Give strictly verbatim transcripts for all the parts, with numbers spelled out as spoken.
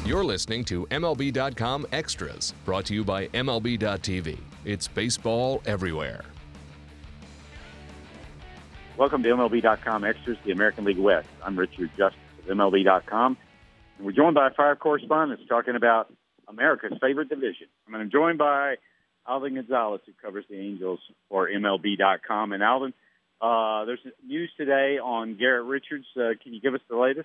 You're listening to M L B dot com Extras, brought to you by M L B dot T V. It's baseball everywhere. Welcome to M L B dot com Extras, the American League West. I'm Richard Justice of M L B dot com. And we're joined by five correspondents talking about America's favorite division. And I'm joined by Alvin Gonzalez, who covers the Angels for M L B dot com. And Alvin, uh, there's news today on Garrett Richards. Uh, can you give us the latest?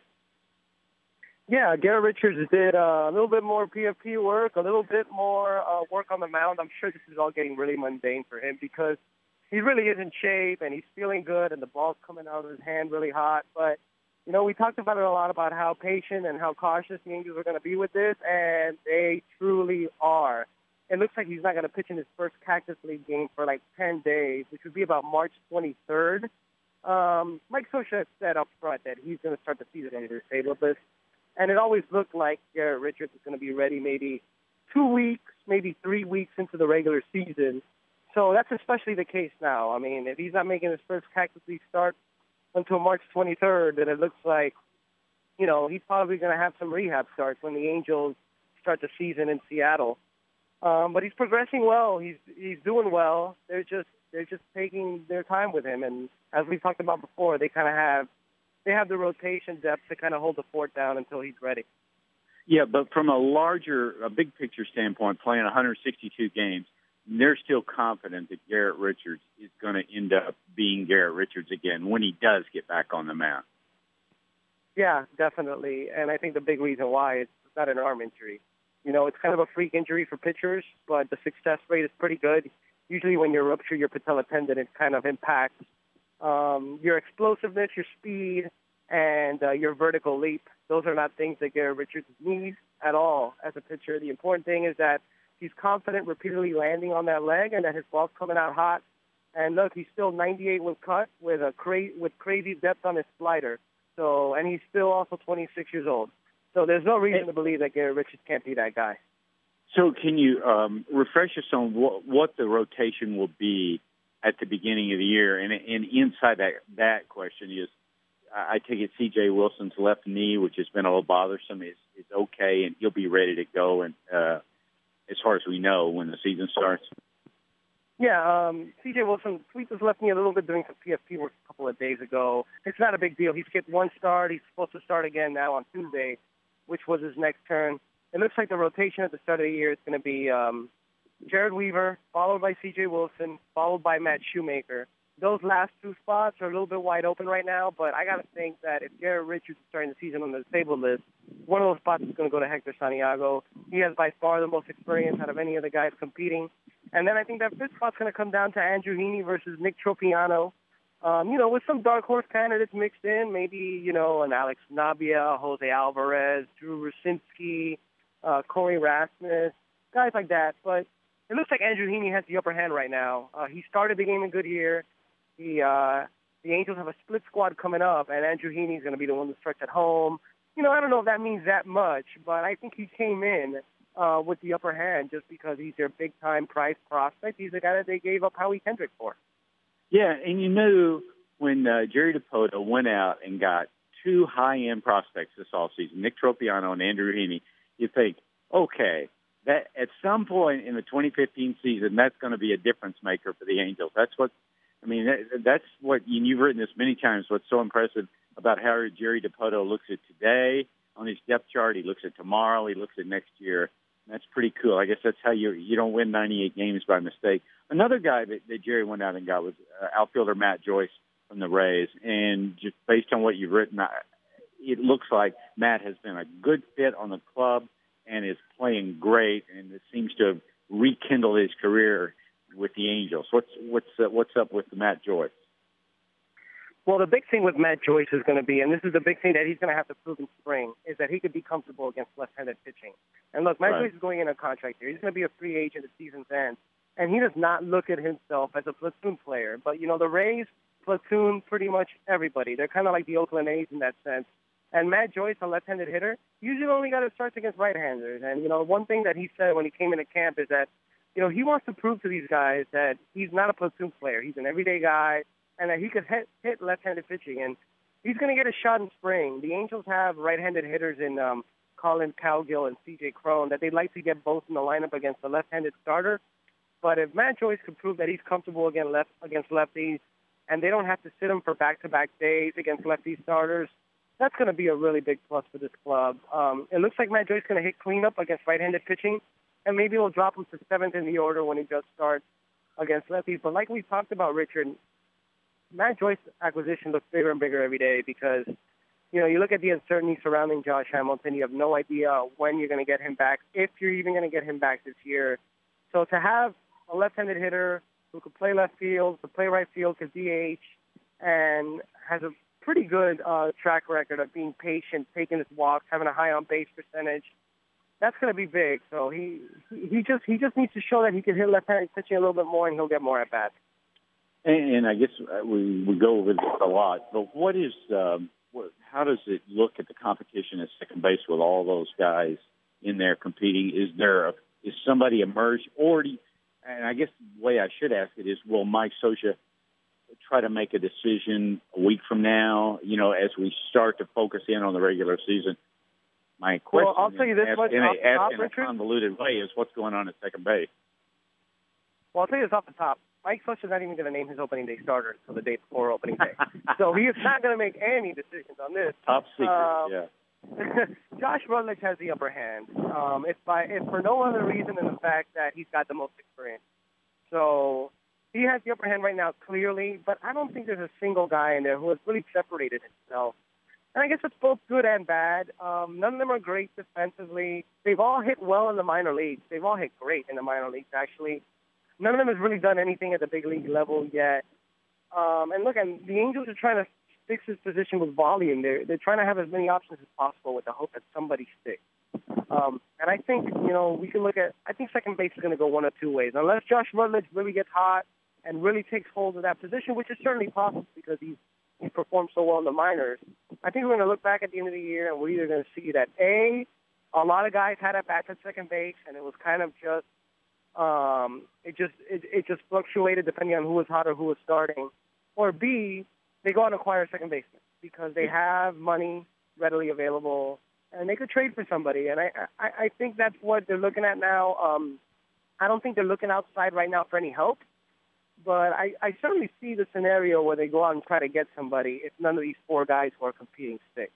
Yeah, Garrett Richards did uh, a little bit more P F P work, a little bit more uh, work on the mound. I'm sure this is all getting really mundane for him because he really is in shape and he's feeling good and the ball's coming out of his hand really hot. But, you know, we talked about it a lot about how patient and how cautious the Angels are going to be with this, and they truly are. It looks like he's not going to pitch in his first Cactus League game for like ten days, which would be about March twenty-third. Um, Mike Scioscia said up front that he's going to start the season under disabled list. And it always looked like Garrett Richards is going to be ready maybe two weeks, maybe three weeks into the regular season. So that's especially the case now. I mean, if he's not making his first Cactus League start until March twenty-third, then it looks like, you know, he's probably going to have some rehab starts when the Angels start the season in Seattle. Um, but he's progressing well. He's he's doing well. They're just they're just taking their time with him. And as we talked about before, they kind of have they have the rotation depth to kind of hold the fort down until he's ready. Yeah, but from a larger, a big picture standpoint, playing one hundred sixty-two games, they're still confident that Garrett Richards is going to end up being Garrett Richards again when he does get back on the mound. Yeah, definitely. And I think the big reason why is it's not an arm injury. You know, it's kind of a freak injury for pitchers, but the success rate is pretty good. Usually when you rupture your patella tendon, it kind of impacts um, your explosiveness, your speed, and uh, your vertical leap. Those are not things that Garrett Richards needs at all as a pitcher. The important thing is that he's confident repeatedly landing on that leg and that his ball's coming out hot. And look, he's still ninety-eight with cut with a cra- with crazy depth on his slider. So, and he's still also twenty-six years old. So there's no reason to believe that Garrett Richards can't be that guy. So can you um, refresh us on what, what the rotation will be at the beginning of the year? And, and inside that, that question is, I take it C J Wilson's left knee, which has been a little bothersome, is, is okay, and he'll be ready to go, and uh, as far as we know, when the season starts. Yeah, um, C J Wilson tweaked his left knee a little bit doing some P F P work a couple of days ago. It's not a big deal. He skipped one start. He's supposed to start again now on Tuesday, which was his next turn. It looks like the rotation at the start of the year is going to be um, Jared Weaver, followed by C J Wilson, followed by Matt Shoemaker. Those last two spots are a little bit wide open right now, but I got to think that if Garrett Richards is starting the season on the disabled list, one of those spots is going to go to Hector Santiago. He has by far the most experience out of any of the guys competing. And then I think that fifth spot's going to come down to Andrew Heaney versus Nick Tropiano. Um, you know, with some dark horse candidates mixed in, maybe, you know, an Alex Navia, Jose Alvarez, Drew Rucinski, uh, Corey Rasmus, guys like that. But it looks like Andrew Heaney has the upper hand right now. Uh, he started the game in Goodyear. The uh, the Angels have a split squad coming up, and Andrew Heaney is going to be the one that starts at home. You know, I don't know if that means that much, but I think he came in uh, with the upper hand just because he's their big-time prize prospect. He's the guy that they gave up Howie Kendrick for. Yeah, and you knew when uh, Jerry Dipoto went out and got two high-end prospects this offseason, Nick Tropiano and Andrew Heaney, you think, okay, that at some point in the twenty fifteen season, that's going to be a difference maker for the Angels. That's what I mean, that, that's what, and you've written this many times, what's so impressive about how Jerry Dipoto looks at today on his depth chart. He looks at tomorrow. He looks at next year. And that's pretty cool. I guess that's how you you don't win ninety-eight games by mistake. Another guy that, that Jerry went out and got was uh, outfielder Matt Joyce from the Rays. And just based on what you've written, I, it looks like Matt has been a good fit on the club and is playing great, and it seems to have rekindled his career with the Angels. What's what's uh, what's up with Matt Joyce? Well, the big thing with Matt Joyce is going to be, and this is the big thing that he's going to have to prove in spring, is that he could be comfortable against left-handed pitching. And look, Matt right. Joyce is going in a contract here. He's going to be a free agent at season's end, and he does not look at himself as a platoon player. But, you know, the Rays platoon pretty much everybody. They're kind of like the Oakland A's in that sense. And Matt Joyce, a left-handed hitter, usually only got to start against right-handers. And, you know, one thing that he said when he came into camp is that, you know, he wants to prove to these guys that he's not a platoon player. He's an everyday guy, and that he could hit, hit left-handed pitching. And he's going to get a shot in spring. The Angels have right-handed hitters in um, Colin Cowgill and C J Crone, that they'd like to get both in the lineup against the left-handed starter. But if Matt Joyce can prove that he's comfortable against, left, against lefties and they don't have to sit him for back-to-back days against lefty starters, that's going to be a really big plus for this club. Um, it looks like Matt Joyce is going to hit cleanup against right-handed pitching, and maybe we'll drop him to seventh in the order when he just starts against lefties. But like we talked about, Richard, Matt Joyce's acquisition looks bigger and bigger every day because, you know, you look at the uncertainty surrounding Josh Hamilton. You have no idea when you're going to get him back, if you're even going to get him back this year. So to have a left-handed hitter who could play left field, could play right field, could D H, and has a pretty good uh, track record of being patient, taking his walks, having a high on-base percentage, that's going to be big. So he he just he just needs to show that he can hit left-handed pitching a little bit more, and he'll get more at bats. And, and I guess we we go over this a lot, but what is um, what, how does it look at the competition at second base with all those guys in there competing? Is there a, is somebody emerged, or do you, and I guess the way I should ask it is, will Mike Scioscia try to make a decision a week from now, you know, as we start to focus in on the regular season? My question, well, I'll tell you this asked much in, a, off the top, in a Richard. convoluted way, is what's going on at second base. Well, I'll tell you this off the top. Mike Scioscia's not even going to name his opening day starter until the day before opening day. So he is not going to make any decisions on this. Top secret, um, yeah. Josh Rutledge has the upper hand. Um, if, by, if for no other reason than the fact that he's got the most experience. So he has the upper hand right now, clearly, but I don't think there's a single guy in there who has really separated himself. And I guess it's both good and bad. Um, none of them are great defensively. They've all hit well in the minor leagues. They've all hit great in the minor leagues, actually. None of them has really done anything at the big league level yet. Um, and look, and the Angels are trying to fix his position with volume. They're, they're trying to have as many options as possible with the hope that somebody sticks. Um, and I think, you know, we can look at, I think second base is going to go one of two ways. Unless Josh Rutledge really gets hot and really takes hold of that position, which is certainly possible because he's, he's performed so well in the minors. I think we're going to look back at the end of the year and we're either going to see that, A, a lot of guys had at bats at second base and it was kind of just, um, it just it, it just fluctuated depending on who was hot or who was starting. Or B, they go out and acquire a second baseman because they have money readily available and they could trade for somebody. And I, I, I think that's what they're looking at now. Um, I don't think they're looking outside right now for any help. But I, I certainly see the scenario where they go out and try to get somebody if none of these four guys who are competing stick.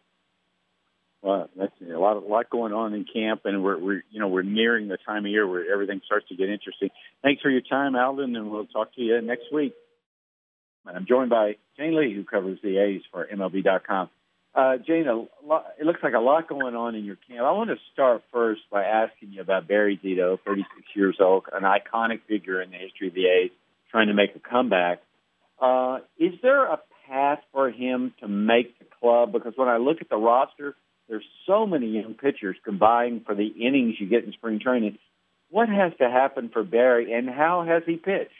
Well, that's a lot, a lot going on in camp, and we're, we're, you know, we're nearing the time of year where everything starts to get interesting. Thanks for your time, Alvin, and we'll talk to you next week. And I'm joined by Jane Lee, who covers the A's for M L B dot com. Uh, Jane, a lot, it looks like a lot going on in your camp. I want to start first by asking you about Barry Zito, thirty-six years old, an iconic figure in the history of the A's, trying to make a comeback. Uh, is there a path for him to make the club? Because when I look at the roster, there's so many young pitchers combined for the innings you get in spring training. What has to happen for Barry, and how has he pitched?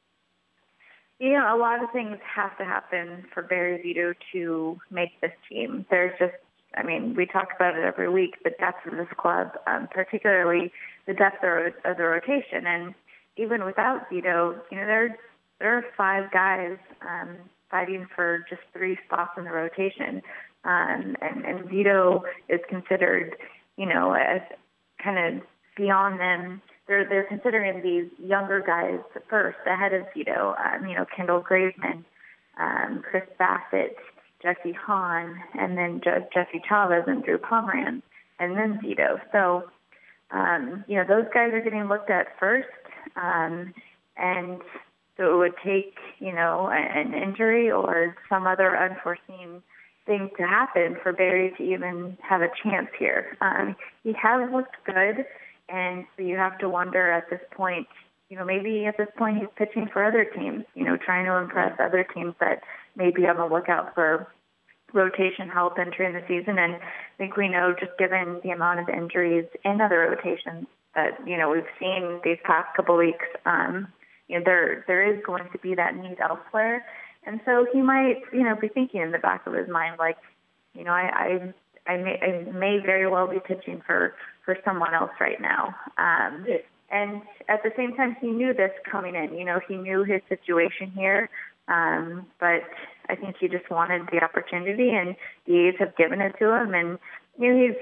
You know, a lot of things have to happen for Barry Zito to make this team. There's just, I mean, we talk about it every week, the depth of this club, um, particularly the depth of the rotation. And even without Zito, you know, there, there are five guys um, fighting for just three spots in the rotation. Um, and, and Zito is considered, you know, as kind of beyond them. They're they're considering these younger guys first ahead of Zito. Um, you know, Kendall Graveman, um, Chris Bassett, Jesse Hahn, and then Je- Jesse Chavez and Drew Pomeranz, and then Zito. So, um, you know, those guys are getting looked at first. Um, and so it would take, you know, an injury or some other unforeseen thing to happen for Barry to even have a chance here. Um, he has looked good, and so you have to wonder at this point, you know, maybe at this point he's pitching for other teams, you know, trying to impress other teams that may be on the lookout for rotation help entering the season. And I think we know, just given the amount of injuries in other rotations that, you know, we've seen these past couple weeks, um, you know, there there is going to be that need elsewhere. And so he might, you know, be thinking in the back of his mind, like, you know, I I, I, may, I may very well be pitching for, for someone else right now. Um, and at the same time, he knew this coming in. You know, he knew his situation here, um, but I think he just wanted the opportunity, and the A's have given it to him. And you know, he's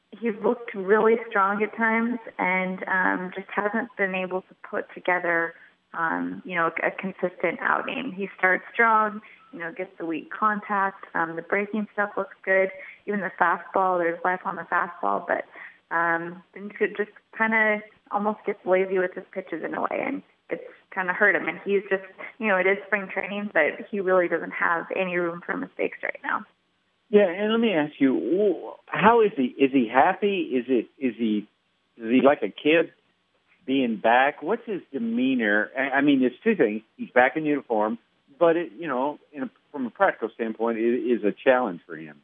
he's looked really strong at times and um, just hasn't been able to put together, um, you know, a, a consistent outing. He starts strong, you know, gets the weak contact. Um, the breaking stuff looks good. Even the fastball, there's life on the fastball, but um, it just kind of almost gets lazy with his pitches in a way, and it's kind of hurt him. And he's just, you know, it is spring training, but he really doesn't have any room for mistakes right now. Yeah, and let me ask you, how is he? Is he happy? Is it? Is he? Is he like a kid being back? What's his demeanor? I mean, it's two things. He's back in uniform, but it, you know, in a, from a practical standpoint, it is a challenge for him.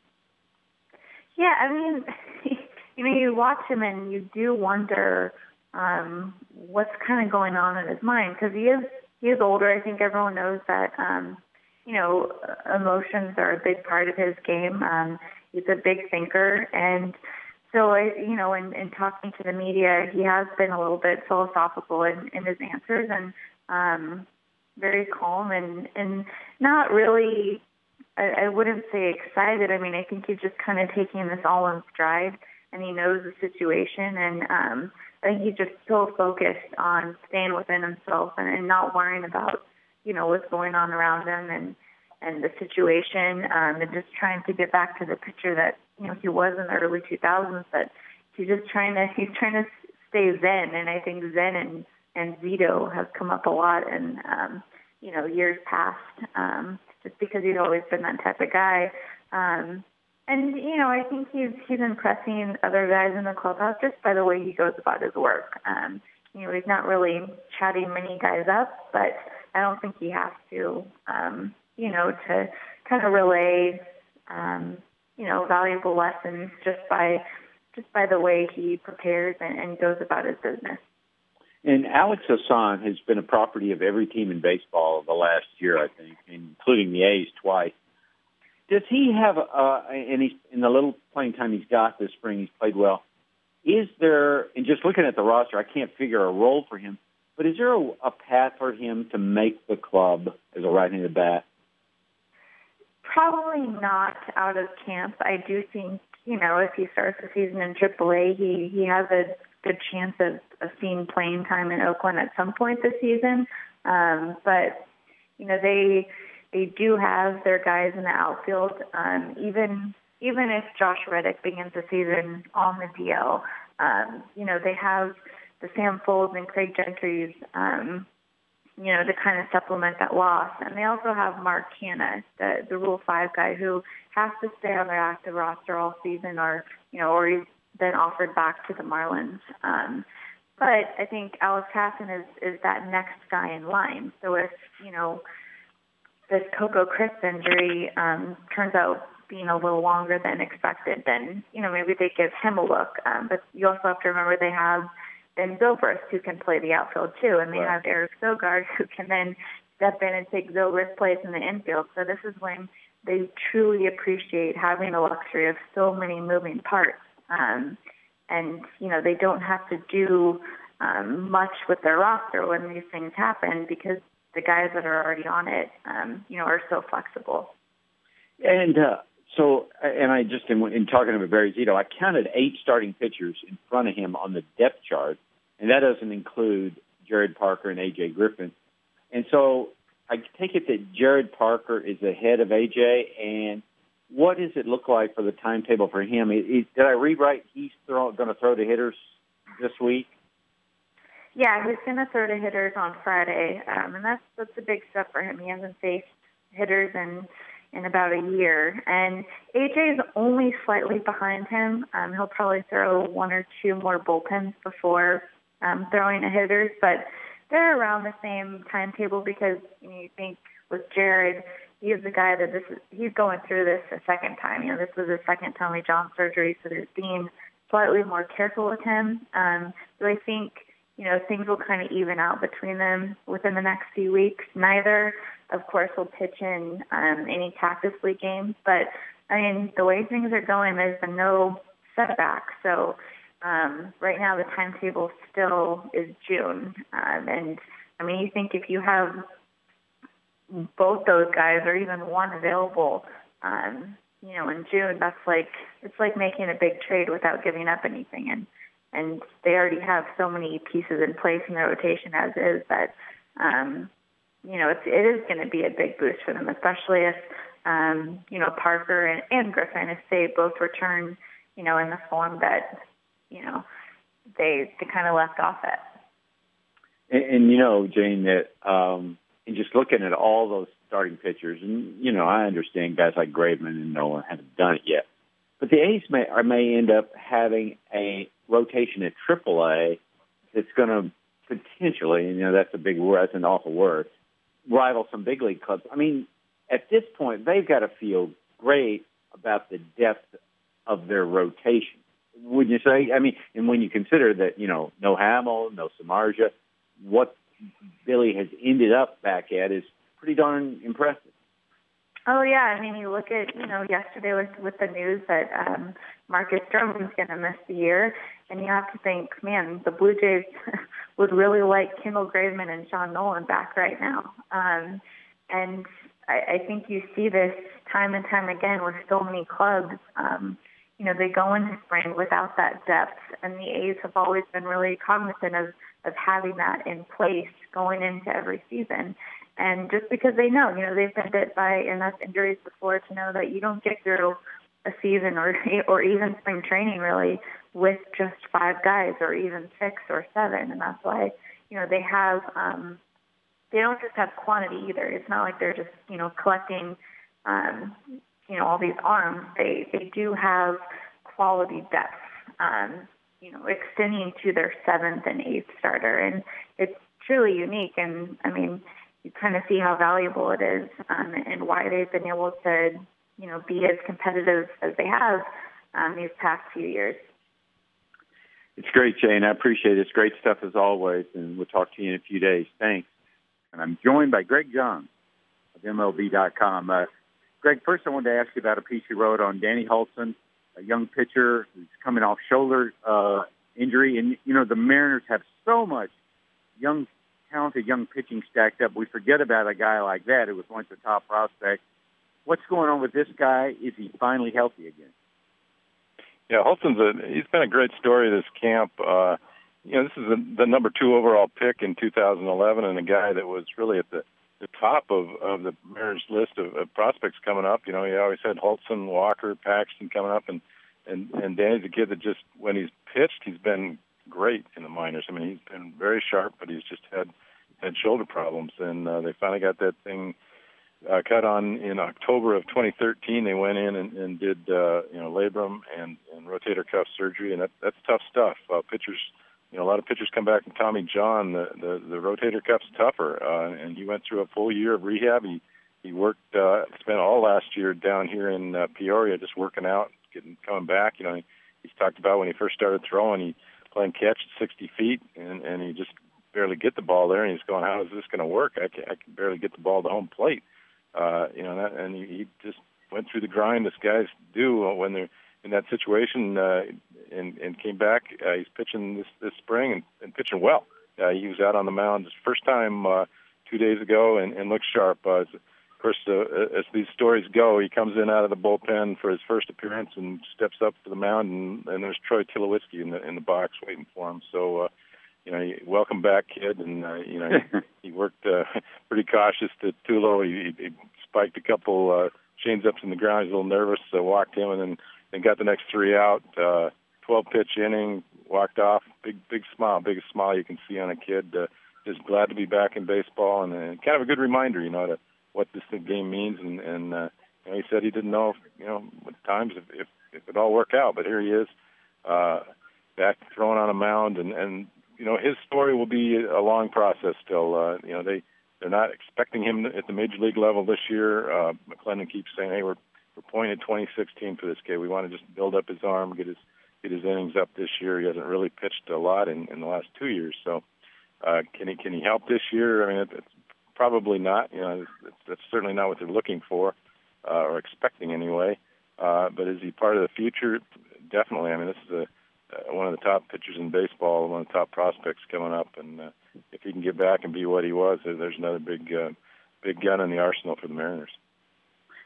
Yeah, I mean, you know, you watch him and you do wonder um, what's kind of going on in his mind, because he is he is older. I think everyone knows that. Um, You know, emotions are a big part of his game. Um, he's a big thinker. And so, I, you know, in, in talking to the media, he has been a little bit philosophical in, in his answers and um, very calm and, and not really, I, I wouldn't say excited. I mean, I think he's just kind of taking this all in stride, and he knows the situation. And um, I think he's just so focused on staying within himself and, and not worrying about, you know, what's going on around him and, and the situation, um, and just trying to get back to the picture that, you know, he was in the early two thousands, but he's just trying to, he's trying to stay zen. And I think zen and, and Zito have come up a lot in, um, you know, years past, um, just because he's always been that type of guy. Um, and, you know, I think he's, he's impressing other guys in the clubhouse just by the way he goes about his work. Um, you know, he's not really chatting many guys up, but I don't think he has to, um, you know, to kind of relay, um, you know, valuable lessons just by just by the way he prepares and, and goes about his business. And Alex Hassan has been a property of every team in baseball the last year, I think, including the A's twice. Does he have, uh, and he's, in the little playing time he's got this spring, he's played well. Is there, and just looking at the roster, I can't figure a role for him, but is there a, a path for him to make the club as a right-handed bat? Probably not out of camp. I do think, you know, if he starts the season in triple A, he, he has a good chance of, of seeing playing time in Oakland at some point this season. Um, but, you know, they they do have their guys in the outfield. Um, even even if Josh Reddick begins the season on the D L, um, you know, they have the Sam Folds and Craig Gentry's, um, you know, to kind of supplement that loss. And they also have Mark Canha, the, the Rule five guy, who has to stay on their active roster all season, or, you know, or he's been offered back to the Marlins. Um, but I think Alex Hassan is, is that next guy in line. So if, you know, this Coco Crisp injury um, turns out being a little longer than expected, then, you know, maybe they give him a look. Um, but you also have to remember they have Ben Zobrist, who can play the outfield too, and they right. have Eric Sogard, who can then step in and take Zobrist's place in the infield. So this is when they truly appreciate having the luxury of so many moving parts. Um, and, you know, they don't have to do um, much with their roster when these things happen, because the guys that are already on it, um, you know, are so flexible. And uh, so, and I just, in, in talking about Barry Zito, I counted eight starting pitchers in front of him on the depth chart, and that doesn't include Jared Parker and A J Griffin. And so I take it that Jared Parker is ahead of A J, and what does it look like for the timetable for him? It, it, did I read right? He's going to throw to hitters this week? Yeah, he's going to throw to hitters on Friday, um, and that's that's a big step for him. He hasn't faced hitters in, in about a year, and A J is only slightly behind him. Um, he'll probably throw one or two more bullpens before um, throwing to hitters, but they're around the same timetable, because you know, you think with Jared, he's the guy that this is, he's going through this a second time. You know, this was his second Tommy John surgery, so they're being slightly more careful with him. Um, so I think, you know, things will kind of even out between them within the next few weeks. Neither, of course, will pitch in um, any Cactus League games. But, I mean, the way things are going, there's been no setback. So um, right now the timetable still is June. Um, and, I mean, you think if you have both those guys or even one available, um, you know, in June, that's like, it's like making a big trade without giving up anything. And, and they already have so many pieces in place in their rotation as is that, um, you know, it's, it is going to be a big boost for them, especially if, um, you know, Parker and, and Griffin, if they both return, you know, in the form that, you know, they, they kind of left off at. And, and you know, Jane, that um, and just looking at all those starting pitchers, and, you know, I understand guys like Graveman and Nolan haven't done it yet, but the A's may, or may end up having a rotation at triple A that's going to potentially, and, you know, that's a big word, that's an awful word, rival some big league clubs. I mean, at this point, they've got to feel great about the depth of their rotation, wouldn't you say? I mean, and when you consider that, you know, no Hamill, no Samardzija, what Billy has ended up back at is pretty darn impressive. Oh, yeah. I mean, you look at, you know, yesterday with, with the news that um, Marcus Stroman's going to miss the year, and you have to think, man, the Blue Jays would really like Kendall Graveman and Sean Nolan back right now. Um, and I, I think you see this time and time again with so many clubs. Um, you know, they go into spring without that depth, and the A's have always been really cognizant of, of having that in place going into every season. And just because they know, you know, they've been bit by enough injuries before to know that you don't get through a season or or even spring training really with just five guys or even six or seven. And that's why, you know, they have, um, they don't just have quantity either. It's not like they're just, you know, collecting, um, you know, all these arms. They, they do have quality depth, um, you know, extending to their seventh and eighth starter. And it's truly unique. And I mean, you kind of see how valuable it is um, and why they've been able to, you know, be as competitive as they have um, these past few years. It's great, Jane. I appreciate it. It's great stuff as always, and we'll talk to you in a few days. Thanks. And I'm joined by Greg Johns of M L B dot com. Uh, Greg, first I wanted to ask you about a piece you wrote on Danny Hultzen, a young pitcher who's coming off shoulder uh, injury. And, you know, the Mariners have so much young talented young pitching stacked up. We forget about a guy like that who was once a top prospect. What's going on with this guy? Is he finally healthy again? Yeah, Holton's a, he's been a great story this camp. Uh, you know, this is a, the number two overall pick in two thousand eleven, and a guy that was really at the, the top of, of the Mariners list of, of prospects coming up. You know, he always had Holton, Walker, Paxton coming up, and, and, and Danny's a kid that just, when he's pitched, he's been great in the minors. I mean, he's been very sharp, but he's just had had shoulder problems, and uh, they finally got that thing uh, cut on in October of twenty thirteen. They went in and, and did uh, you know labrum and, and rotator cuff surgery, and that, that's tough stuff. Uh, pitchers, you know, a lot of pitchers come back from Tommy John. The the, the rotator cuff's tougher, uh, and he went through a full year of rehab. He he worked, uh, spent all last year down here in uh, Peoria, just working out, getting coming back. You know, he, he's talked about when he first started throwing, he playing catch at sixty feet, and, and he just barely get the ball there, and he's going, how is this going to work? I can, I can barely get the ball to home plate. Uh, you know, that, and he, he just went through the grind this guys do when they're in that situation, uh, and, and came back. Uh, he's pitching this, this spring and, and pitching well. Uh, he was out on the mound his first time uh, two days ago and, and looked sharp. Uh, of course, uh, as these stories go, he comes in out of the bullpen for his first appearance and steps up to the mound, and, and there's Troy Tulowitzki in the in the box waiting for him. So, uh, you know, welcome back, kid. And, uh, you know, he, he worked uh, pretty cautious to Tulo. He, he spiked a couple uh, change-ups in the ground. He was a little nervous, so walked him, and then, then got the next three out. Uh, twelve-pitch inning, walked off. Big, big smile, biggest smile you can see on a kid. Uh, just glad to be back in baseball, and uh, kind of a good reminder, you know, to what this game means. And, and uh, you know, he said he didn't know, if, you know, at times if, if, if it all work out, but here he is, uh, back throwing on a mound, and, and you know, his story will be a long process still. Uh, you know, they, they're not expecting him at the major league level this year. Uh, McClendon keeps saying, hey, we're, we're pointing at twenty sixteen for this kid. We want to just build up his arm, get his get his innings up this year. He hasn't really pitched a lot in, in the last two years. So uh, can he can he help this year? I mean, it, it's probably not. You know, it's, that's certainly not what they're looking for uh, or expecting anyway. Uh, but is he part of the future? Definitely. I mean, this is a Uh, one of the top pitchers in baseball, one of the top prospects coming up, and uh, if he can get back and be what he was, there's another big, uh, big gun in the arsenal for the Mariners.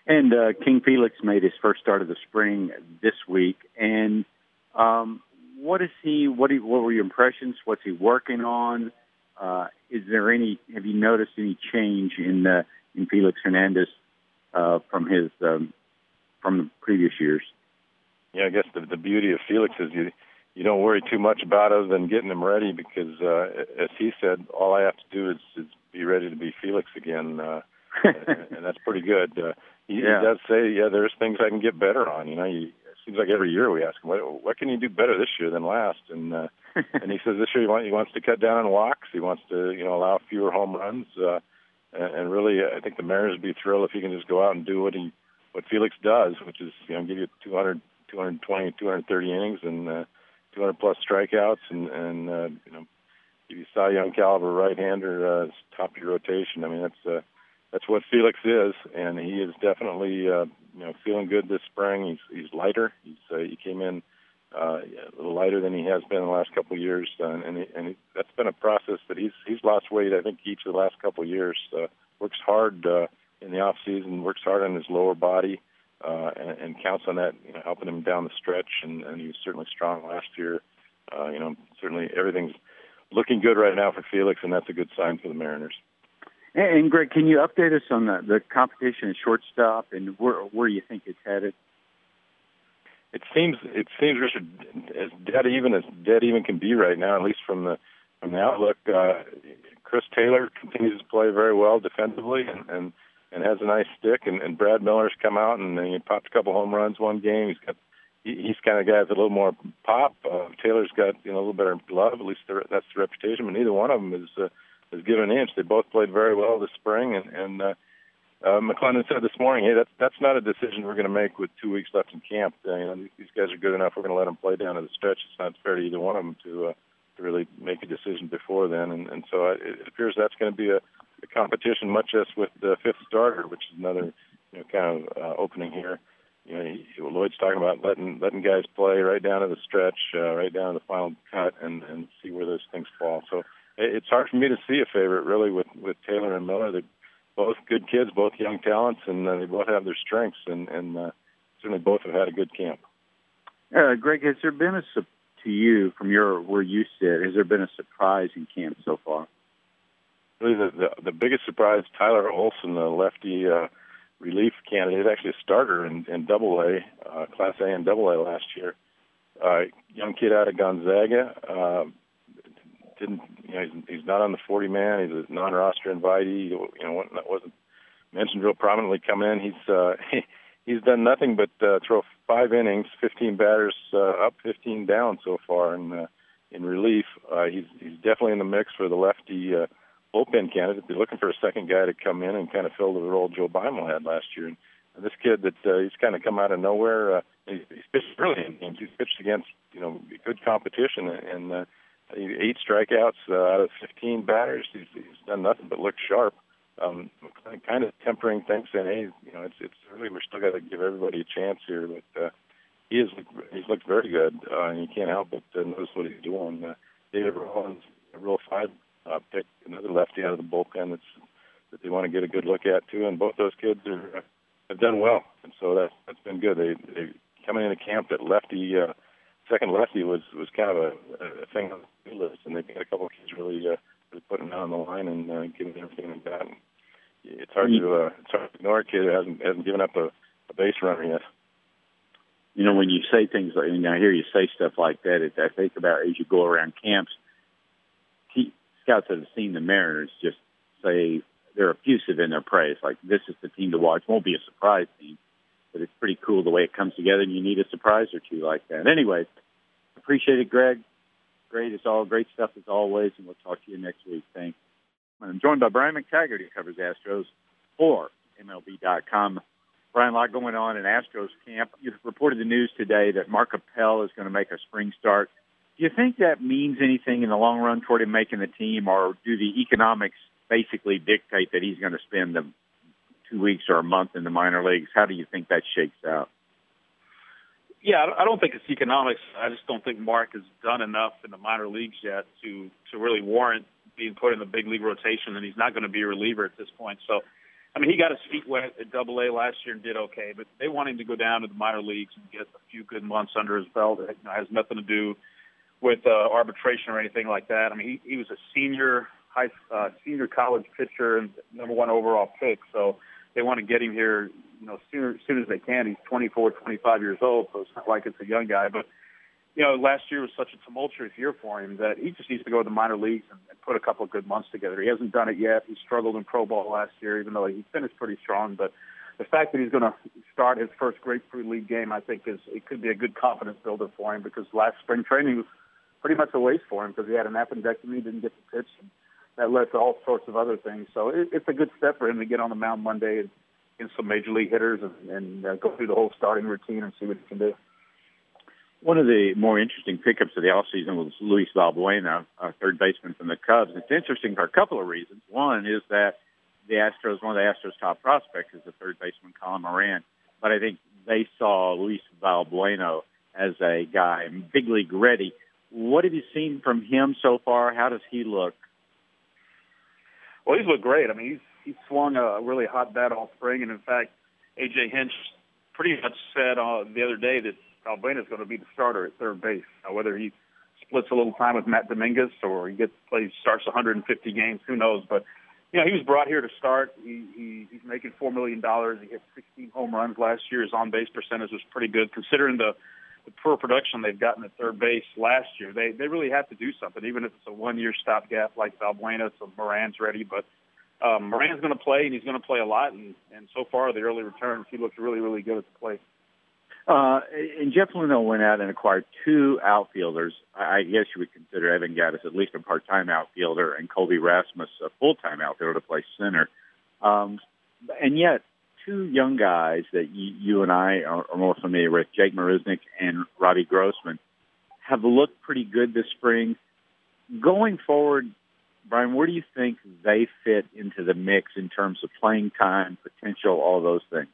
And uh, King Felix made his first start of the spring this week. And um, what is he? What, he, what were your impressions? What's he working on? Uh, is there any? Have you noticed any change in uh, in Felix Hernandez uh, from his um, from the previous years? Yeah, I guess the, the beauty of Felix is you you don't worry too much about other than getting him ready because, uh, as he said, all I have to do is, is be ready to be Felix again, uh, and, and that's pretty good. Uh, he, yeah. he does say, yeah, there's things I can get better on. You know, he, it seems like every year we ask him, what, what can you do better this year than last? And uh, and he says this year he, want, he wants to cut down on walks. He wants to, you know, allow fewer home runs. Uh, and, and really, I think the Mariners would be thrilled if he can just go out and do what he what Felix does, which is, you know, give you two hundred, two twenty, two thirty innings and uh, two hundred plus strikeouts, and, and uh, you know, give you Cy Young caliber right-hander uh, top of your rotation. I mean, that's uh, that's what Felix is, and he is definitely uh, you know feeling good this spring. He's he's lighter. He's uh, he came in uh, a little lighter than he has been in the last couple of years, uh, and he, and he, that's been a process that he's he's lost weight. I think each of the last couple of years. Uh, works hard uh, in the off season. Works hard on his lower body. Uh, and, and counts on that, you know, helping him down the stretch, and, and he was certainly strong last year. Uh, you know, certainly everything's looking good right now for Felix, and that's a good sign for the Mariners. And, and Greg, can you update us on the, the competition at shortstop and where where you think it's headed? It seems it seems Richard as dead even as dead even can be right now, at least from the from the outlook. Uh, Chris Taylor continues to play very well defensively, and. and and has a nice stick, and, and Brad Miller's come out and he popped a couple home runs one game. He's got he, he's kind of guy with a little more pop. Uh, Taylor's got you know a little better glove. At least that's the reputation. But neither one of them is uh, is given an inch. They both played very well this spring, and, and uh, uh, McClendon said this morning, hey, that's that's not a decision we're going to make with two weeks left in camp. Uh, you know, these guys are good enough. We're going to let them play down to the stretch. It's not fair to either one of them to uh, to really make a decision before then, and, and so it, it appears that's going to be a the competition, much as with the fifth starter, which is another you know kind of uh, opening here. You know, he, Lloyd's talking about letting letting guys play right down to the stretch, uh, right down to the final cut, and, and see where those things fall. So it, it's hard for me to see a favorite really with, with Taylor and Miller. They're both good kids, both young talents, and uh, they both have their strengths, and, and uh, certainly both have had a good camp. Uh, Greg, has there been a to you from your where you sit? Has there been a surprise in camp so far? Really, the, the the biggest surprise, Tyler Olson, the lefty uh, relief candidate, actually a starter in, in Double A, uh, Class A and Double A last year. Uh, young kid out of Gonzaga. Uh, didn't you know? He's, he's not on the forty man. He's a non-roster invitee. You know, wasn't mentioned real prominently coming in. He's uh, he, he's done nothing but uh, throw five innings, fifteen batters uh, up, fifteen down so far in uh, in relief. Uh, he's he's definitely in the mix for the lefty. Uh, bullpen candidate. They're looking for a second guy to come in and kind of fill the role Joe Beimel had last year. And this kid that uh, he's kind of come out of nowhere. Uh, he's, he's pitched early in games. He's pitched against you know good competition, and uh, eight strikeouts uh, out of fifteen batters. He's, he's done nothing but look sharp. Um, kind of tempering things, saying, hey, you know, it's it's early. We're still got to give everybody a chance here. But uh, he is he's looked very good, uh, and you can't help but uh, notice what he's doing. Uh, David Rollins, Rule Five. Uh, pick another lefty out of the bullpen that's, that they want to get a good look at too, and both those kids are, uh, have done well, and so that's that's been good. They they coming into camp that lefty uh, second lefty was was kind of a, a thing on the list, and they've got a couple of kids really uh, really putting it on the line and uh, giving everything they got. And it's hard to uh, it's hard to ignore a kid who hasn't hasn't given up a, a base runner yet. You know, when you say things like, and I hear you say stuff like that, it, I think about as you go around camps. He, Scouts that have seen the Mariners just say they're effusive in their praise. Like, this is the team to watch. Won't be a surprise team, but it's pretty cool the way it comes together, and you need a surprise or two like that. Anyway, appreciate it, Greg. Great as all, great stuff as always, and we'll talk to you next week. Thanks. I'm joined by Brian McTaggart, who covers Astros for M L B dot com. Brian, a lot going on in Astros camp. You've reported the news today that Mark Appel is going to make a spring start. Do you think that means anything in the long run toward him making the team, or do the economics basically dictate that he's going to spend the two weeks or a month in the minor leagues? How do you think that shakes out? Yeah, I don't think it's economics. I just don't think Mark has done enough in the minor leagues yet to, to really warrant being put in the big league rotation, and he's not going to be a reliever at this point. So I mean, he got his feet wet at Double A last year and did okay, but they want him to go down to the minor leagues and get a few good months under his belt. It has nothing to do with uh, arbitration or anything like that. I mean, he, he was a senior high uh, senior college pitcher and number one overall pick, so they want to get him here, you know, sooner, as soon as they can. He's twenty-four, twenty-five years old, so it's not like it's a young guy. But, you know, last year was such a tumultuous year for him that he just needs to go to the minor leagues and, and put a couple of good months together. He hasn't done it yet. He struggled in pro ball last year, even though he finished pretty strong. But the fact that he's going to start his first Grapefruit League game, I think, is it could be a good confidence builder for him, because last spring training was pretty much a waste for him because he had an appendectomy, didn't get to pitch, and that led to all sorts of other things. So it, it's a good step for him to get on the mound Monday and against some major league hitters and, and uh, go through the whole starting routine and see what he can do. One of the more interesting pickups of the offseason was Luis Valbuena, a third baseman from the Cubs. It's interesting for a couple of reasons. One is that the Astros, one of the Astros' top prospects is the third baseman, Colin Moran. But I think they saw Luis Valbuena as a guy big league ready. What have you seen from him so far? How does he look? Well, he's looked great. I mean, he's he's swung a really hot bat all spring, and in fact, A J Hinch pretty much said uh, the other day that Valbuena is going to be the starter at third base. Now, whether he splits a little time with Matt Dominguez or he gets plays starts one hundred fifty games, who knows? But you know, he was brought here to start. He, he he's making four million dollars. He hit sixteen home runs last year. His on base percentage was pretty good considering the the poor production they've gotten at third base last year. They they really have to do something, even if it's a one-year stopgap like Valbuena, so Moran's ready. But um, Moran's going to play, and he's going to play a lot. And, and so far, the early returns, he looks really, really good at the plate. Uh, and Jeff Luhnow went out and acquired two outfielders. I guess you would consider Evan Gattis at least a part-time outfielder and Colby Rasmus a full-time outfielder to play center. Um, and yet, two young guys that you, you and I are, are more familiar with, Jake Marisnick and Robbie Grossman, have looked pretty good this spring. Going forward, Brian, where do you think they fit into the mix in terms of playing time, potential, all those things?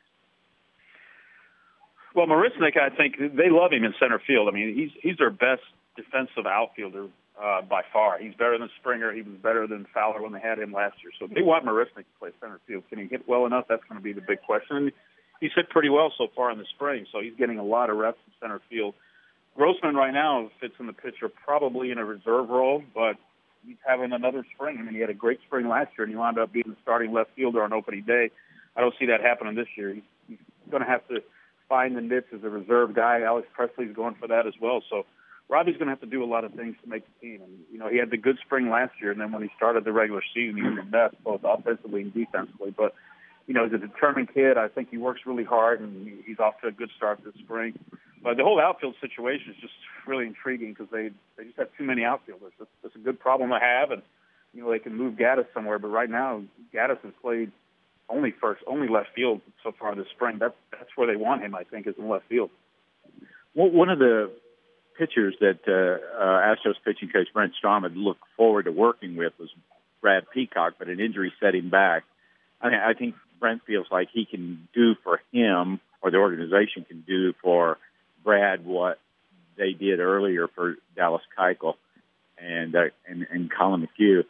Well, Marisnick, I think they love him in center field. I mean, he's he's their best defensive outfielder uh, by far. He's better than Springer. He was better than Fowler when they had him last year. So they want Marisnick to play center field. Can he hit well enough? That's going to be the big question. And he's hit pretty well so far in the spring, so he's getting a lot of reps in center field. Grossman right now fits in the picture probably in a reserve role, but he's having another spring. I mean, he had a great spring last year, and he wound up being the starting left fielder on opening day. I don't see that happening this year. He's, he's going to have to find the niche as a reserve guy. Alex Presley's going for that as well. So Robbie's going to have to do a lot of things to make the team. And, you know, he had the good spring last year, and then when he started the regular season, he was the best, both offensively and defensively. But, you know, he's a determined kid. I think he works really hard, and he's off to a good start this spring. But the whole outfield situation is just really intriguing because they, they just have too many outfielders. It's, it's a good problem to have, and, you know, they can move Gattis somewhere. But right now, Gattis has played only first, only left field so far this spring. That's that's where they want him, I think, is in left field. Well, one of the pitchers that uh, uh, Astros pitching coach Brent Strom had looked forward to working with was Brad Peacock, but an injury set him back. I mean, I think Brent feels like he can do for him, or the organization can do for Brad what they did earlier for Dallas Keuchel and uh, and, and Colin McHugh.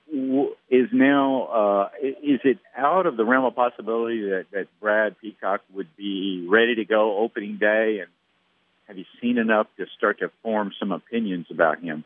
Is now, uh, is it out of the realm of possibility that, that Brad Peacock would be ready to go opening day? And have you seen enough to start to form some opinions about him?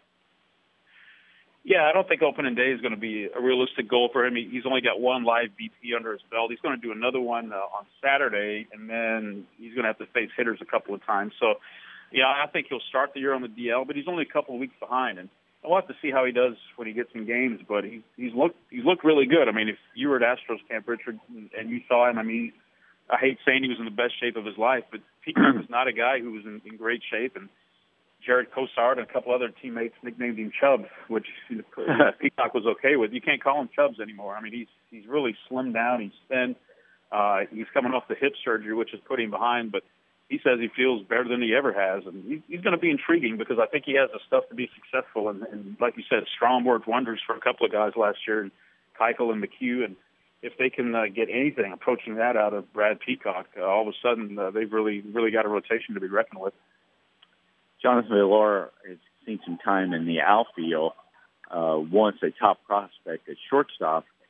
Yeah, I don't think opening day is going to be a realistic goal for him. He's only got one live B P under his belt. He's going to do another one uh, on Saturday, and then he's going to have to face hitters a couple of times. So, yeah, I think he'll start the year on the D L, but he's only a couple of weeks behind. And I'll have to see how he does when he gets in games, but he's he's looked he's looked really good. I mean, if you were at Astros camp, Richard, and you saw him, I mean, I hate saying he was in the best shape of his life, but Peacock was not a guy who was in, in great shape. And Jared Cosard and a couple other teammates nicknamed him Chubbs, which you know, Peacock was okay with. You can't call him Chubbs anymore. I mean, he's he's really slimmed down. He's thin. Uh, he's coming off the hip surgery, which is putting him behind, but he says he feels better than he ever has, and he, he's going to be intriguing because I think he has the stuff to be successful. And, and like you said, Strom worked wonders for a couple of guys last year, and Keuchel and McHugh. And if they can uh, get anything approaching that out of Brad Peacock, uh, all of a sudden uh, they've really, really got a rotation to be reckoned with. Jonathan Villar has seen some time in the outfield, uh, once a top prospect at shortstop.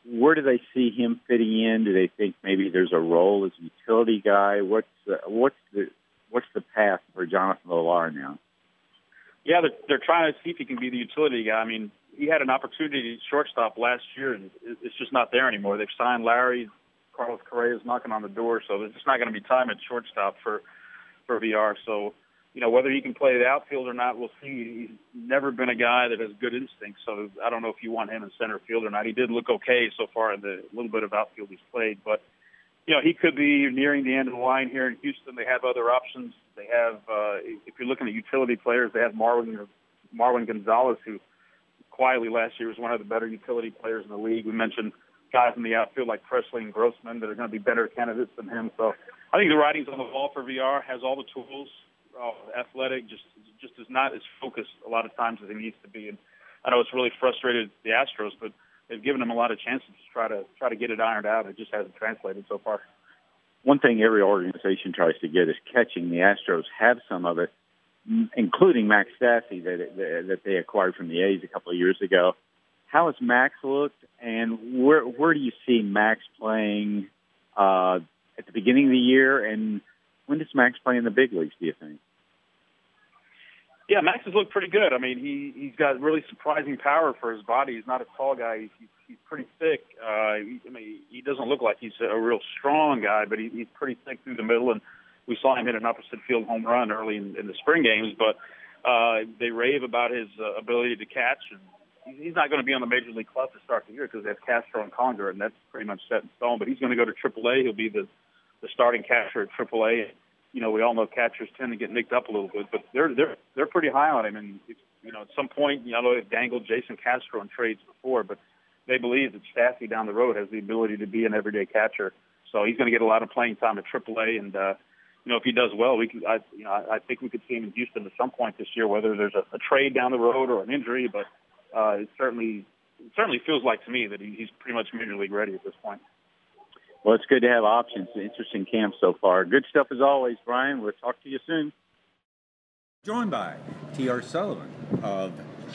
where do they see him fitting in? Do they think maybe there's a role as a utility guy? What's the, what's the what's the path for Jonathan Villar now? Yeah, they're, they're trying to see if he can be the utility guy. I mean, he had an opportunity at shortstop last year, and it's just not there anymore. They've signed Larry. Carlos Correa is knocking on the door, so there's just not going to be time at shortstop for, for V R. So, you know, whether he can play the outfield or not, we'll see. He's never been a guy that has good instincts, so I don't know if you want him in center field or not. He did look okay so far in the little bit of outfield he's played, but, you know, he could be nearing the end of the line here in Houston. They have other options. They have, uh, if you're looking at utility players, they have Marwin, Marwin Gonzalez, who quietly last year was one of the better utility players in the league. We mentioned guys in the outfield like Presley and Grossman that are going to be better candidates than him. So I think the writing's on the wall for V R, has all the tools, uh, athletic, just just is not as focused a lot of times as he needs to be. And I know it's really frustrated the Astros, but they've given him a lot of chances to try to try to get it ironed out. It just hasn't translated so far. One thing every organization tries to get is catching. The Astros have some of it, including Max Stassi that that they acquired from the A's a couple of years ago. How has Max looked, and where where do you see Max playing uh, at the beginning of the year, and when does Max play in the big leagues, do you think? Yeah, Max has looked pretty good. I mean, he, he's got really surprising power for his body. He's not a tall guy. He's, he's pretty thick. Uh, he, I mean, he doesn't look like he's a real strong guy, but he, he's pretty thick through the middle, and we saw him hit an opposite field home run early in, in the spring games, but uh, they rave about his uh, ability to catch, and he's not going to be on the Major League club to start the year because they have Castro and Conger, and that's pretty much set in stone. But he's going to go to triple A. He'll be the, the starting catcher at triple A. You know, we all know catchers tend to get nicked up a little bit, but they're they're they're pretty high on him. And if, you know, at some point, you know, they've dangled Jason Castro in trades before, but they believe that Stassi down the road has the ability to be an everyday catcher. So he's going to get a lot of playing time at triple A, and uh, you know, if he does well, we could, I, you know, I, I think we could see him in Houston at some point this year, whether there's a, a trade down the road or an injury, but. Uh, it certainly it certainly feels like to me that he, he's pretty much Major League ready at this point. Well, it's good to have options. Interesting camp so far. Good stuff as always, Brian. We'll talk to you soon. Joined by T R Sullivan of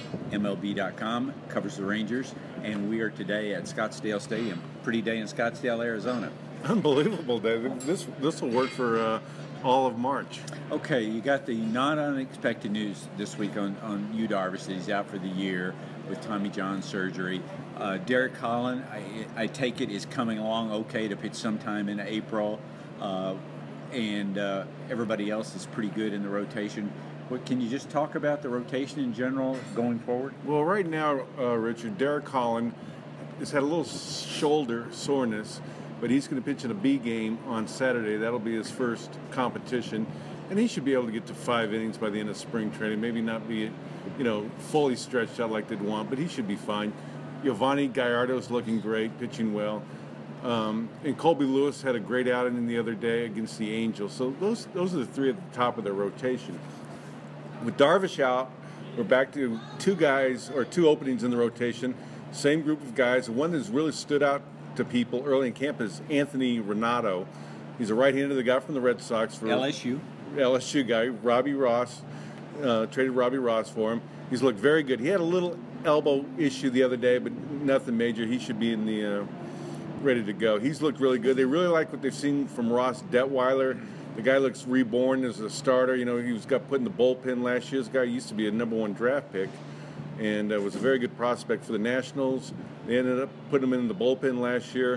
M L B dot com, covers the Rangers, and we are today at Scottsdale Stadium. Pretty day in Scottsdale, Arizona. Unbelievable, David. This this will work for uh, all of March. Okay, you got the not unexpected news this week on, on Yu Darvish that he's out for the year with Tommy John surgery. Uh, Derek Collin, I, I take it, is coming along okay to pitch sometime in April, uh, and uh, everybody else is pretty good in the rotation. What, can you just talk about the rotation in general going forward? Well, right now, uh, Richard, Derek Collin has had a little shoulder soreness, but he's going to pitch in a B game on Saturday. That'll be his first competition, and he should be able to get to five innings by the end of spring training. Maybe not be, you know, fully stretched out like they'd want, but he should be fine. Giovanni Gallardo's looking great, pitching well. Um, and Colby Lewis had a great outing the other day against the Angels. So those those are the three at the top of their rotation. With Darvish out, we're back to two guys or two openings in the rotation. Same group of guys. The one that's really stood out to people early in camp is Anthony Renato. He's a right-hander that got from the Red Sox for L S U. L S U guy. Robbie Ross uh, traded Robbie Ross for him. He's looked very good. He had a little elbow issue the other day, but nothing major. He should be in the uh, ready to go. He's looked really good. They really like what they've seen from Ross Detweiler. The guy looks reborn as a starter. You know, he was got put in the bullpen last year. This guy used to be a number one draft pick, and uh, was a very good prospect for the Nationals. They ended up putting him in the bullpen last year.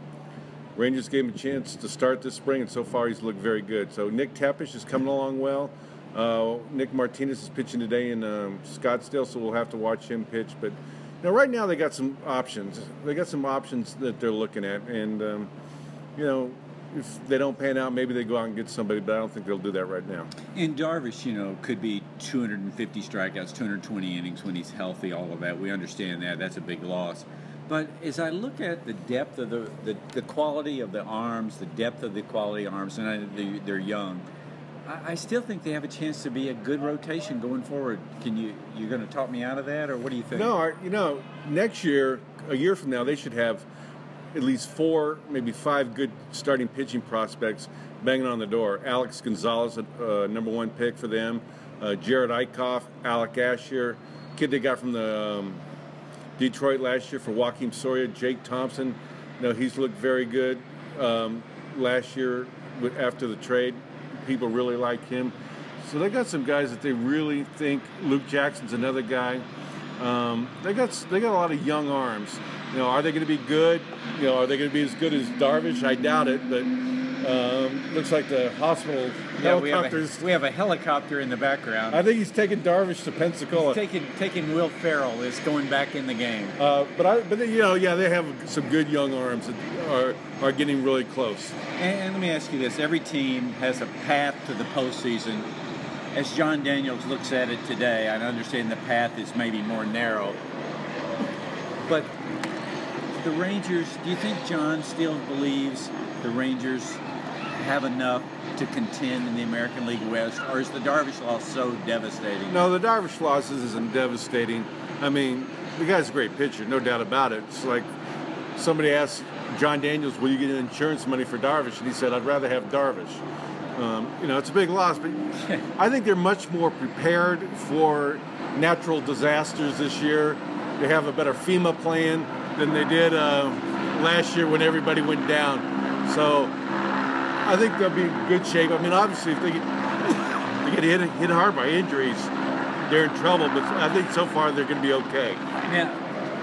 Rangers gave him a chance to start this spring, and so far he's looked very good. So Nick Tepesch is coming along well. Uh, Nick Martinez is pitching today in um, Scottsdale, so we'll have to watch him pitch. But you know, right now they got some options. They got some options that they're looking at, and um, you know, if they don't pan out, maybe they go out and get somebody, but I don't think they'll do that right now. And Darvish, you know, could be two hundred fifty strikeouts, two hundred twenty innings when he's healthy, all of that. We understand that. That's a big loss. But as I look at the depth of the, the, the quality of the arms, the depth of the quality arms, and I, they, they're young, I, I still think they have a chance to be a good rotation going forward. Can you, you're going to talk me out of that, or what do you think? No, you know, next year, a year from now, they should have at least four, maybe five good starting pitching prospects banging on the door. Alex Gonzalez, uh, number one pick for them. Uh, Jared Eichhoff, Alec Asher, kid they got from the um, Detroit last year for Joakim Soria. Jake Thompson, you know, he's looked very good um, last year with, after the trade. People really like him. So they got some guys that they really think. Luke Jackson's another guy. Um, they got they got a lot of young arms. You know, are they going to be good? You know, are they going to be as good as Darvish? I doubt it, but um, looks like the hospital yeah, helicopters. We have, a, we have a helicopter in the background. I think he's taking Darvish to Pensacola. He's taking taking Will Ferrell is going back in the game. Uh, but I, but they, you know, yeah, they have some good young arms that are are getting really close. And, and let me ask you this: every team has a path to the postseason. As John Daniels looks at it today, I understand the path is maybe more narrow. But the Rangers, do you think John still believes the Rangers have enough to contend in the American League West, or is the Darvish loss so devastating? No, the Darvish loss isn't devastating. I mean, the guy's a great pitcher, no doubt about it. It's like somebody asked John Daniels, will you get insurance money for Darvish? And he said, I'd rather have Darvish. Um, you know, it's a big loss, but I think they're much more prepared for natural disasters this year. They have a better FEMA plan than they did uh, last year when everybody went down. So I think they'll be in good shape. I mean, obviously, if they get, they get hit, hit hard by injuries, they're in trouble, but I think so far they're going to be okay. Now,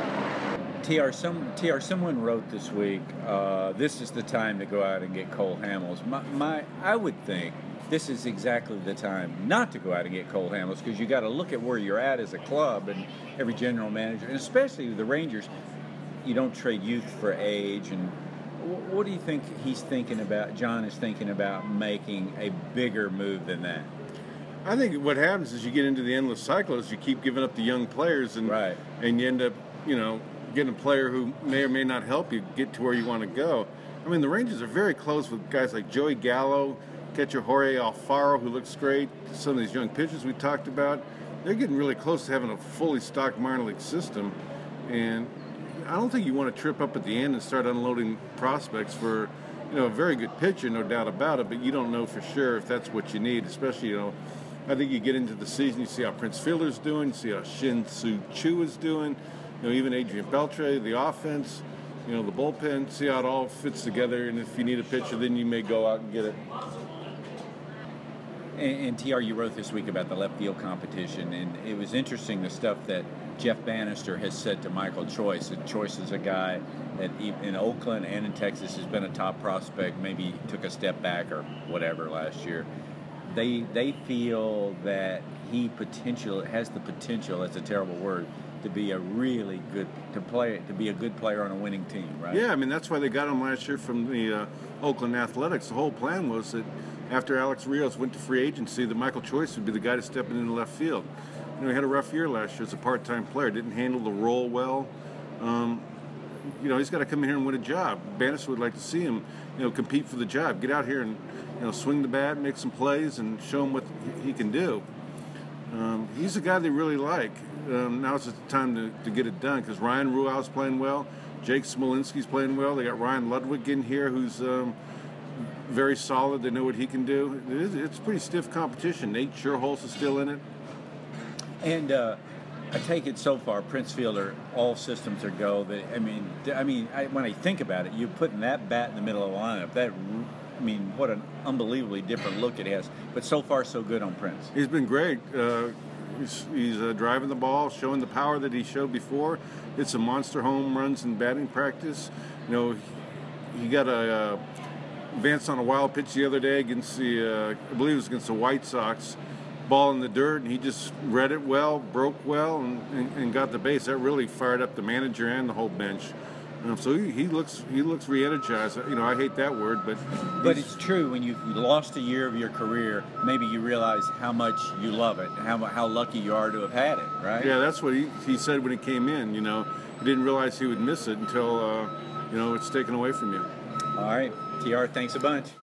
T R, some, T R, someone wrote this week, uh, this is the time to go out and get Cole Hamels. My, my, I would think this is exactly the time not to go out and get Cole Hamels, because you got to look at where you're at as a club and every general manager, and especially the Rangers. You don't trade youth for age. And what do you think he's thinking about, John is thinking about making a bigger move than that? I think what happens is you get into the endless cycle is you keep giving up the young players, and right. and you end up, you know, getting a player who may or may not help you get to where you want to go. I mean, the Rangers are very close with guys like Joey Gallo, catcher Jorge Alfaro, who looks great, some of these young pitchers we talked about. They're getting really close to having a fully stocked minor league system, and I don't think you want to trip up at the end and start unloading prospects for, you know, a very good pitcher, no doubt about it, but you don't know for sure if that's what you need, especially, you know, I think you get into the season, you see how Prince Fielder's doing, you see how Shin-Soo Choo is doing, you know, even Adrian Beltre, the offense, you know, the bullpen, see how it all fits together, and if you need a pitcher, then you may go out and get it. And, and T R, you wrote this week about the left field competition, and it was interesting the stuff that Jeff Bannister has said to Michael Choice. And Choice is a guy that in Oakland and in Texas has been a top prospect, maybe took a step back or whatever last year. They they feel that he potential has the potential, that's a terrible word, to be a really good to play to be a good player on a winning team, right? Yeah, I mean that's why they got him last year from the uh, Oakland Athletics. The whole plan was that after Alex Rios went to free agency, that Michael Choice would be the guy to step in in left field. You know, he had a rough year last year as a part-time player. Didn't handle the role well. Um, you know, he's got to come in here and win a job. Bannister would like to see him, you know, compete for the job. Get out here and, you know, swing the bat, make some plays, and show him what he can do. Um, he's a guy they really like. Um, now it's the time to, to get it done, because Ryan Ruow's playing well. Jake Smolinski's playing well. They got Ryan Ludwig in here, who's um, very solid. They know what he can do. It is, it's pretty stiff competition. Nate Scherholz is still in it. And uh, I take it so far, Prince Fielder, all systems are go. That I mean, I mean, I, when I think about it, you're putting that bat in the middle of the lineup. That, I mean, what an unbelievably different look it has. But so far, so good on Prince. He's been great. Uh, he's he's uh, driving the ball, showing the power that he showed before. Hit some monster home runs in batting practice. You know, he, he got a uh, advance on a wild pitch the other day against the, uh, I believe it was against the White Sox. Ball in the dirt, and he just read it well, broke well, and, and, and got the base. That really fired up the manager and the whole bench. Um, so he, he looks he looks re-energized. You know, I hate that word, but but it's true. When you've lost a year of your career, maybe you realize how much you love it, and how how lucky you are to have had it, right? Yeah, that's what he, he said when he came in. You know, he didn't realize he would miss it until uh, you know it's taken away from you. All right, T R, thanks a bunch.